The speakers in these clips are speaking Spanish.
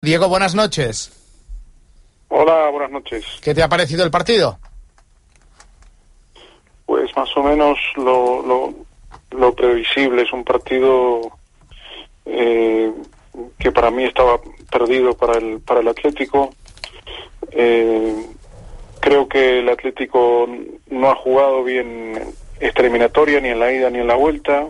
Diego, buenas noches. Hola, buenas noches. ¿Qué te ha parecido el partido? Pues más o menos lo previsible. Es un partido que para mí estaba perdido para el Atlético. Creo que el Atlético no ha jugado bien esta eliminatoria, ni en la ida ni en la vuelta.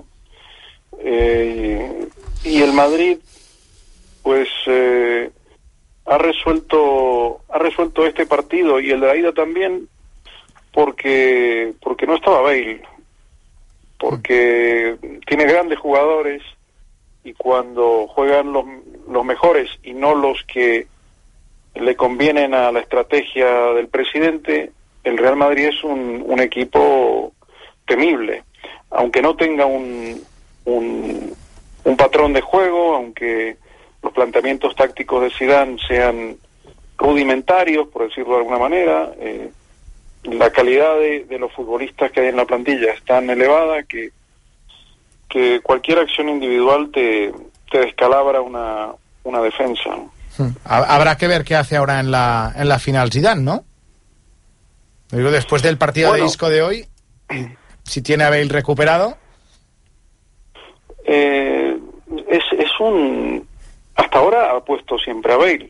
Y el Madrid pues ha resuelto este partido y el de la ida también porque no estaba Bale, porque tiene grandes jugadores y cuando juegan los mejores y no los que le convienen a la estrategia del presidente, el Real Madrid es un equipo temible, aunque no tenga un patrón de juego, aunque los planteamientos tácticos de Zidane sean rudimentarios, por decirlo de alguna manera. La calidad de los futbolistas que hay en la plantilla es tan elevada que cualquier acción individual te descalabra una defensa. Habrá que ver qué hace ahora en la final Zidane, ¿no? Digo, después del partido de Isco de hoy, si tiene a Bale recuperado. Hasta ahora ha puesto siempre a Bale.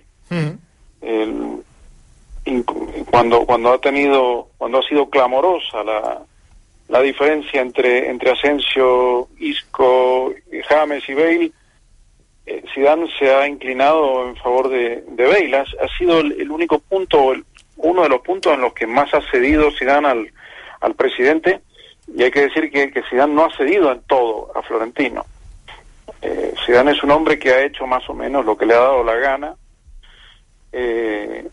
Cuando ha sido clamorosa la diferencia entre Asensio, Isco, James y Bale, Zidane se ha inclinado en favor de Bale. Ha sido el único punto, uno de los puntos en los que más ha cedido Zidane al presidente, y hay que decir que Zidane no ha cedido en todo a Florentino. Zidane es un hombre que ha hecho más o menos lo que le ha dado la gana. Se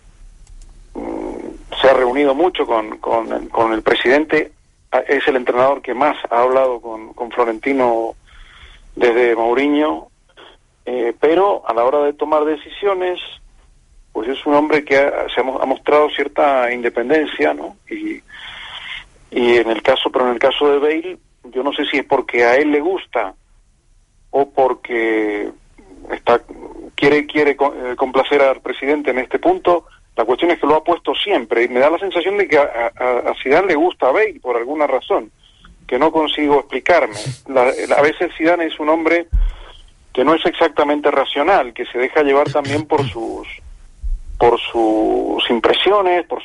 ha reunido mucho con el presidente. Es el entrenador que más ha hablado con Florentino desde Mourinho, pero a la hora de tomar decisiones, pues es un hombre que ha mostrado cierta independencia, ¿no? Y en el caso de Bale, yo no sé si es porque a él le gusta o porque quiere complacer al presidente en este punto. La cuestión es que lo ha puesto siempre y me da la sensación de que a Zidane le gusta a Bale por alguna razón que no consigo explicarme. A veces Zidane es un hombre que no es exactamente racional, que se deja llevar también por sus impresiones, por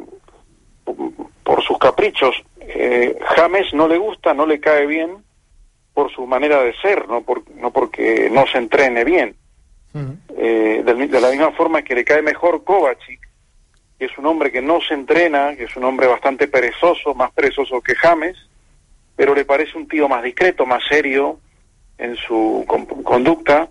sus caprichos. James no le gusta, no le cae bien por su manera de ser, no porque no se entrene bien. De la misma forma que le cae mejor Kovacic, que es un hombre que no se entrena, que es un hombre bastante perezoso, más perezoso que James, pero le parece un tío más discreto, más serio en su conducta.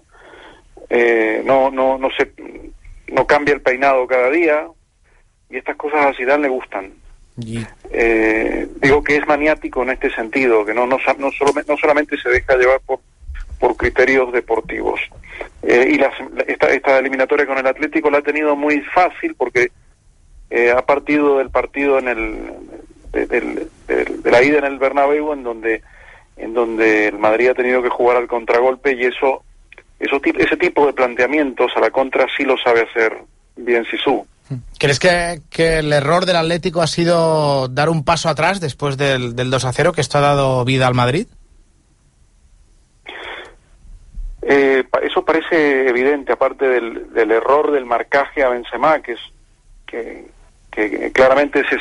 No cambia el peinado cada día, y estas cosas a Zidane le gustan. Digo que es maniático en este sentido, que no solamente se deja llevar por criterios deportivos. Y esta eliminatoria con el Atlético la ha tenido muy fácil porque ha partido del partido de la ida en el Bernabéu, en donde el Madrid ha tenido que jugar al contragolpe, y ese tipo de planteamientos a la contra sí lo sabe hacer bien Zizou. ¿Crees que el error del Atlético ha sido dar un paso atrás después del 2-0, que esto ha dado vida al Madrid? Eso parece evidente, aparte del error del marcaje a Benzema, que claramente